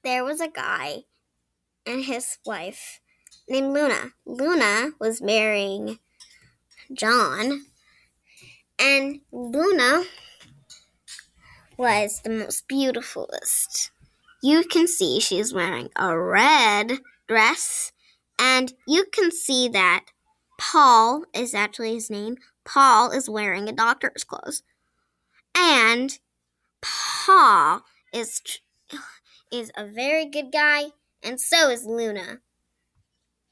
there was a guy and his wife named Luna. Luna was marrying John, and Luna was the most beautifulest. You can see she's wearing a red dress, and you can see that Paul is actually his name. Paul is wearing a doctor's clothes. And Paul is a very good guy, and so is Luna.